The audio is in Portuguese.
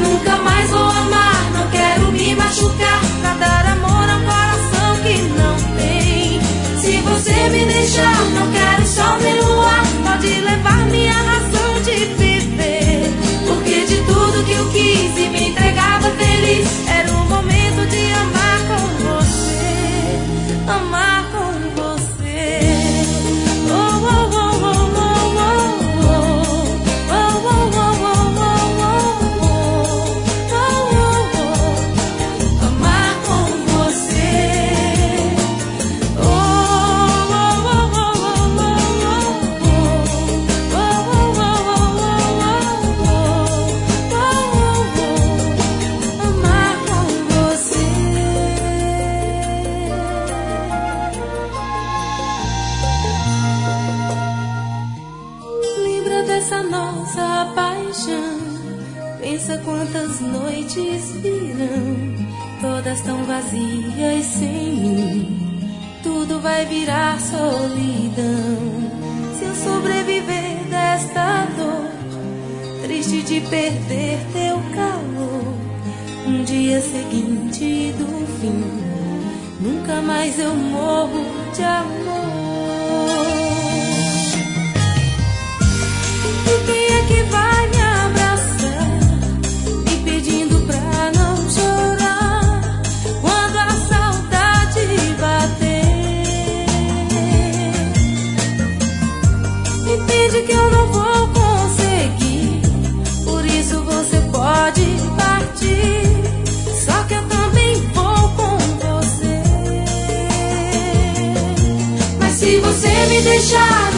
nunca mais vou amar, não quero me machucar, pra dar amor a um coração que não tem. Se você me deixar, não quero sol nem luar, pode levar minha razão de viver. Porque de tudo que eu quis e me entregava feliz, era o momento de amar com você, amar com você. Oh, oh, oh, oh, oh, oh, oh, oh, oh, nossa paixão. Pensa quantas noites virão, todas tão vazias sem mim. Tudo vai virar solidão se eu sobreviver desta dor, triste de perder teu calor. Um dia seguinte do fim, nunca mais eu morro de amor. E quem é que vai me abraçar, me pedindo pra não chorar quando a saudade bater? Me pede que eu não vou conseguir, por isso você pode partir, só que eu também vou com você. Mas se você me deixar,